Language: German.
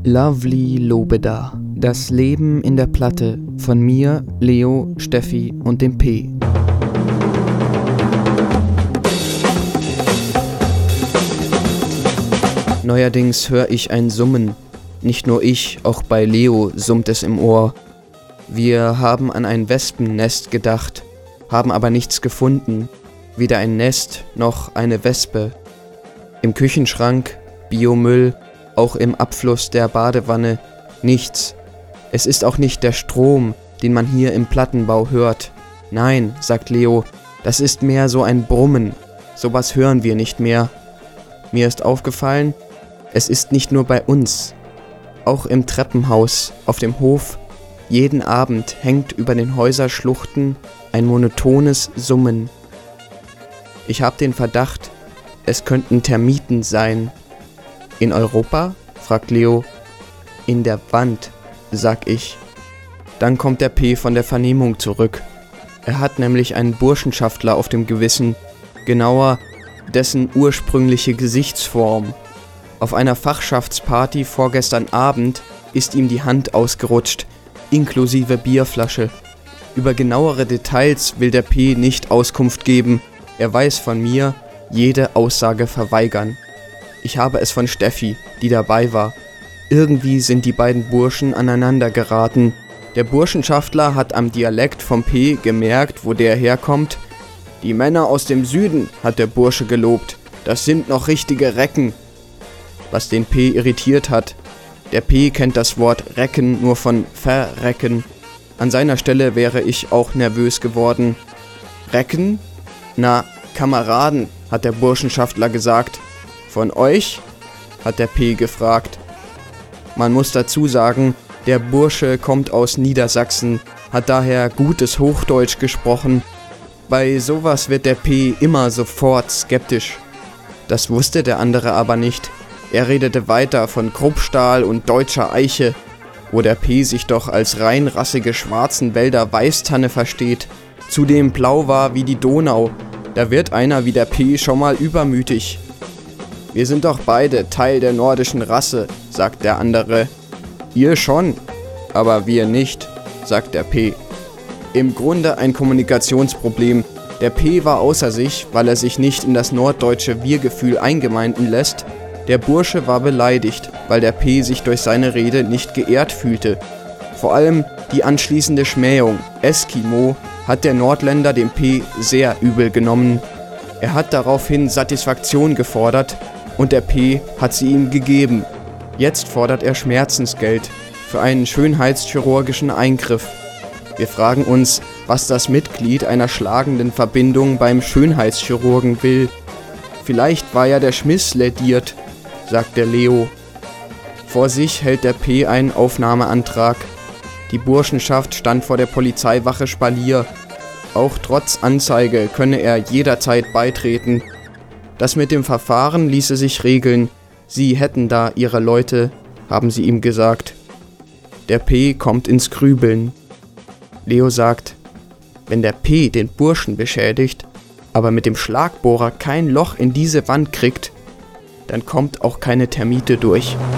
Lovely Lobeda. Das Leben in der Platte von mir, Leo, Steffi und dem P. Neuerdings höre ich ein Summen. Nicht nur ich, auch bei Leo summt es im Ohr. Wir haben an ein Wespennest gedacht, haben aber nichts gefunden. Weder ein Nest noch eine Wespe. Im Küchenschrank, Biomüll, auch im Abfluss der Badewanne, nichts. Es ist auch nicht der Strom, den man hier im Plattenbau hört. Nein, sagt Leo, das ist mehr so ein Brummen. Sowas hören wir nicht mehr. Mir ist aufgefallen, es ist nicht nur bei uns. Auch im Treppenhaus, auf dem Hof, jeden Abend hängt über den Häuserschluchten ein monotones Summen. Ich habe den Verdacht, es könnten Termiten sein. In Europa? Fragt Leo. In der Wand, sag ich. Dann kommt der P von der Vernehmung zurück. Er hat nämlich einen Burschenschaftler auf dem Gewissen, genauer dessen ursprüngliche Gesichtsform. Auf einer Fachschaftsparty vorgestern Abend ist ihm die Hand ausgerutscht, inklusive Bierflasche. Über genauere Details will der P nicht Auskunft geben. Er weiß von mir, jede Aussage verweigern. Ich habe es von Steffi, die dabei war. Irgendwie sind die beiden Burschen aneinander geraten. Der Burschenschaftler hat am Dialekt vom P gemerkt, wo der herkommt. Die Männer aus dem Süden, hat der Bursche gelobt. Das sind noch richtige Recken. Was den P irritiert hat. Der P kennt das Wort Recken nur von verrecken. An seiner Stelle wäre ich auch nervös geworden. Recken? Na, Kameraden, hat der Burschenschaftler gesagt. Von euch? Hat der P gefragt. Man muss dazu sagen, der Bursche kommt aus Niedersachsen, hat daher gutes Hochdeutsch gesprochen. Bei sowas wird der P immer sofort skeptisch. Das wusste der andere aber nicht. Er redete weiter von Kruppstahl und deutscher Eiche, wo der P sich doch als reinrassige Schwarzenwälder Weißtanne versteht, zudem blau war wie die Donau. Da wird einer wie der P schon mal übermütig. Wir sind doch beide Teil der nordischen Rasse, sagt der andere. Ihr schon, aber wir nicht, sagt der P. Im Grunde ein Kommunikationsproblem. Der P war außer sich, weil er sich nicht in das norddeutsche Wir-Gefühl eingemeinden lässt. Der Bursche war beleidigt, weil der P sich durch seine Rede nicht geehrt fühlte. Vor allem die anschließende Schmähung, Eskimo, hat der Nordländer dem P sehr übel genommen. Er hat daraufhin Satisfaktion gefordert und der P hat sie ihm gegeben. Jetzt fordert er Schmerzensgeld für einen schönheitschirurgischen Eingriff. Wir fragen uns, was das Mitglied einer schlagenden Verbindung beim Schönheitschirurgen will. Vielleicht war ja der Schmiss lädiert, sagt der Leo. Vor sich hält der P einen Aufnahmeantrag. Die Burschenschaft stand vor der Polizeiwache Spalier. Auch trotz Anzeige könne er jederzeit beitreten. Das mit dem Verfahren ließe sich regeln. Sie hätten da ihre Leute, haben sie ihm gesagt. Der P kommt ins Grübeln. Leo sagt, wenn der P den Burschen beschädigt, aber mit dem Schlagbohrer kein Loch in diese Wand kriegt, dann kommt auch keine Termite durch.